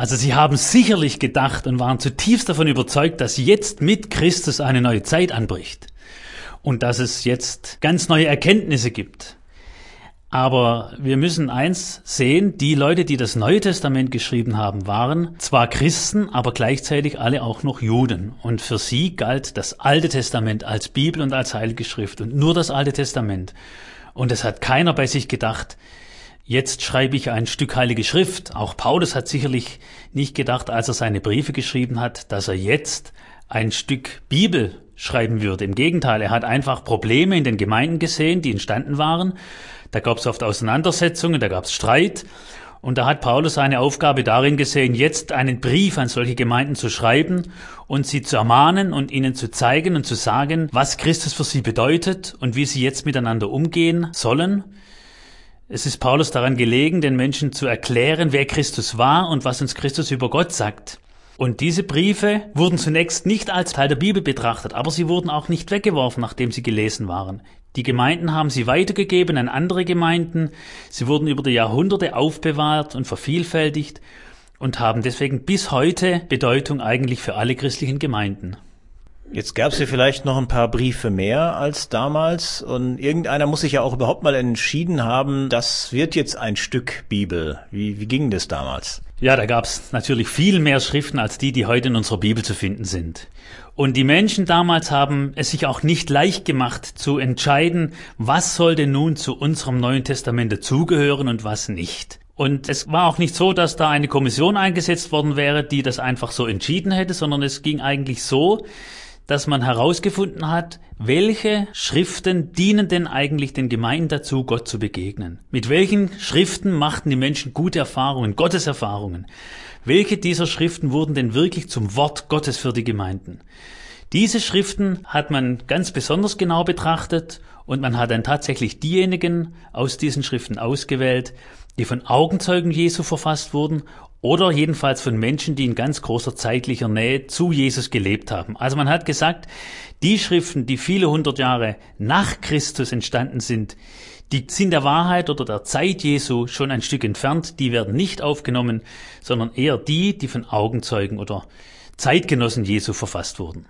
Also sie haben sicherlich gedacht und waren zutiefst davon überzeugt, dass jetzt mit Christus eine neue Zeit anbricht und dass es jetzt ganz neue Erkenntnisse gibt. Aber wir müssen eins sehen, die Leute, die das Neue Testament geschrieben haben, waren zwar Christen, aber gleichzeitig alle auch noch Juden. Und für sie galt das Alte Testament als Bibel und als Heilige Schrift und nur das Alte Testament. Und es hat keiner bei sich gedacht, jetzt schreibe ich ein Stück Heilige Schrift. Auch Paulus hat sicherlich nicht gedacht, als er seine Briefe geschrieben hat, dass er jetzt ein Stück Bibel schreiben würde. Im Gegenteil, er hat einfach Probleme in den Gemeinden gesehen, die entstanden waren. Da gab es oft Auseinandersetzungen, da gab es Streit. Und da hat Paulus seine Aufgabe darin gesehen, jetzt einen Brief an solche Gemeinden zu schreiben und sie zu ermahnen und ihnen zu zeigen und zu sagen, was Christus für sie bedeutet und wie sie jetzt miteinander umgehen sollen. Es ist Paulus daran gelegen, den Menschen zu erklären, wer Christus war und was uns Christus über Gott sagt. Und diese Briefe wurden zunächst nicht als Teil der Bibel betrachtet, aber sie wurden auch nicht weggeworfen, nachdem sie gelesen waren. Die Gemeinden haben sie weitergegeben an andere Gemeinden. Sie wurden über die Jahrhunderte aufbewahrt und vervielfältigt und haben deswegen bis heute Bedeutung eigentlich für alle christlichen Gemeinden. Jetzt gab es ja vielleicht noch ein paar Briefe mehr als damals und irgendeiner muss sich ja auch überhaupt mal entschieden haben, das wird jetzt ein Stück Bibel. Wie ging das damals? Ja, da gab es natürlich viel mehr Schriften als die heute in unserer Bibel zu finden sind. Und die Menschen damals haben es sich auch nicht leicht gemacht zu entscheiden, was soll denn nun zu unserem Neuen Testament dazugehören und was nicht. Und es war auch nicht so, dass da eine Kommission eingesetzt worden wäre, die das einfach so entschieden hätte, sondern es ging eigentlich so, dass man herausgefunden hat, welche Schriften dienen denn eigentlich den Gemeinden dazu, Gott zu begegnen. Mit welchen Schriften machten die Menschen gute Erfahrungen, Gotteserfahrungen? Welche dieser Schriften wurden denn wirklich zum Wort Gottes für die Gemeinden? Diese Schriften hat man ganz besonders genau betrachtet und man hat dann tatsächlich diejenigen aus diesen Schriften ausgewählt, die von Augenzeugen Jesu verfasst wurden oder jedenfalls von Menschen, die in ganz großer zeitlicher Nähe zu Jesus gelebt haben. Also man hat gesagt, die Schriften, die viele hundert Jahre nach Christus entstanden sind, die sind der Wahrheit oder der Zeit Jesu schon ein Stück entfernt, die werden nicht aufgenommen, sondern eher die von Augenzeugen oder Zeitgenossen Jesu verfasst wurden.